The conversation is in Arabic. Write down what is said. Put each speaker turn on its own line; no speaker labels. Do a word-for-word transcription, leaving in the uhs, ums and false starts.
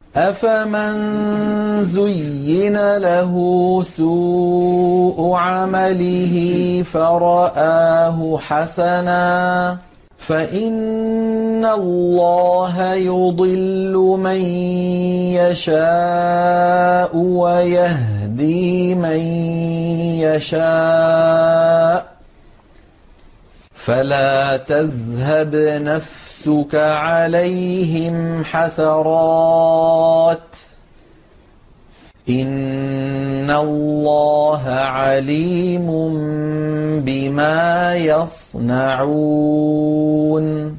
أفمن زين له سوء عمله فرآه حسنا فإن الله يضل من يشاء ويهدي من يشاء فلا تذهب نفسك عليهم حسرات إن الله عليم بما يصنعون